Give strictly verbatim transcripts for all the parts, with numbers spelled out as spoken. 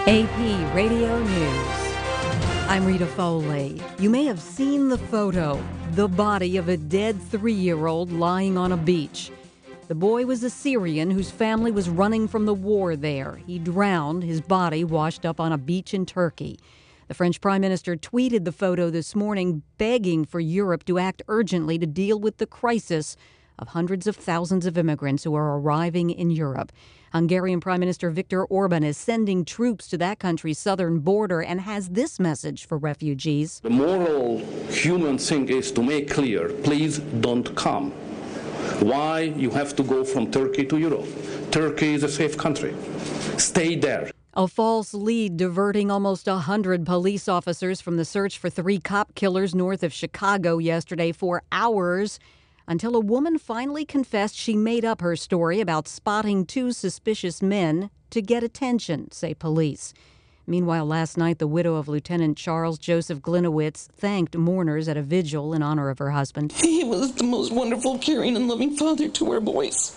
A P Radio News. I'm Rita Foley. You may have seen the photo, the body of a dead three-year-old lying on a beach. The boy was a Syrian whose family was running from the war there. He drowned, his body washed up on a beach in Turkey. The French Prime Minister tweeted the photo this morning, begging for Europe to act urgently to deal with the crisis of hundreds of thousands of immigrants who are arriving in Europe. Hungarian Prime Minister Viktor Orban is sending troops to that country's southern border and has this message for refugees. The moral human thing is to make clear, please don't come. Why you have to go from Turkey to Europe? Turkey is a safe country. Stay there. A false lead diverting almost one hundred police officers from the search for three cop killers north of Chicago yesterday for hours, until a woman finally confessed she made up her story about spotting two suspicious men to get attention, say police. Meanwhile, last night, the widow of Lieutenant Charles Joseph Glinowitz thanked mourners at a vigil in honor of her husband. He was the most wonderful, caring, and loving father to our boys.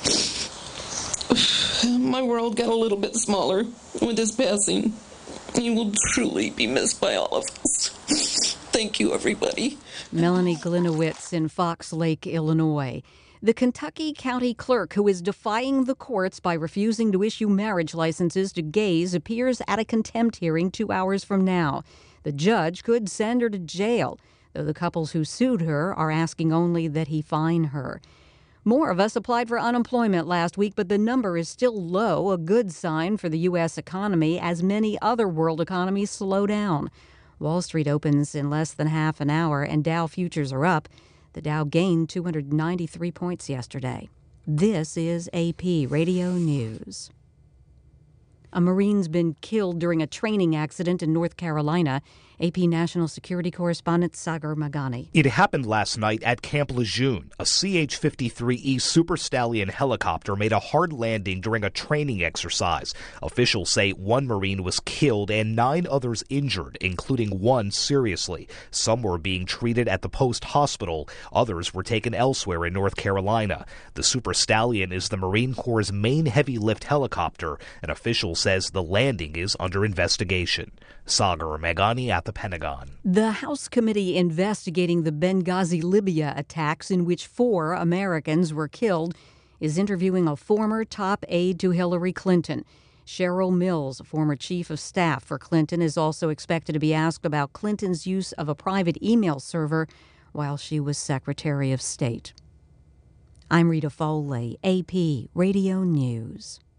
My world got a little bit smaller with his passing. He will truly be missed by all of us. Thank you, everybody. Melanie Glinowitz in Fox Lake, Illinois. The Kentucky County Clerk who is defying the courts by refusing to issue marriage licenses to gays appears at a contempt hearing two hours from now. The judge could send her to jail, though the couples who sued her are asking only that he fine her. More of us applied for unemployment last week, but the number is still low, a good sign for the U S economy as many other world economies slow down. Wall Street opens in less than half an hour, and Dow futures are up. The Dow gained two hundred ninety-three points yesterday. This is A P Radio News. A Marine's been killed during a training accident in North Carolina. A P National Security Correspondent Sagar Meghani. It happened last night at Camp Lejeune. A C H fifty-three E Super Stallion helicopter made a hard landing during a training exercise. Officials say one Marine was killed and nine others injured, including one seriously. Some were being treated at the post hospital. Others were taken elsewhere in North Carolina. The Super Stallion is the Marine Corps' main heavy-lift helicopter. An official says the landing is under investigation. Sagar Meghani at the Pentagon. The House committee investigating the Benghazi, Libya attacks in which four Americans were killed is interviewing a former top aide to Hillary Clinton. Cheryl Mills, a former chief of staff for Clinton, is also expected to be asked about Clinton's use of a private email server while she was Secretary of State. I'm Rita Foley, A P Radio News.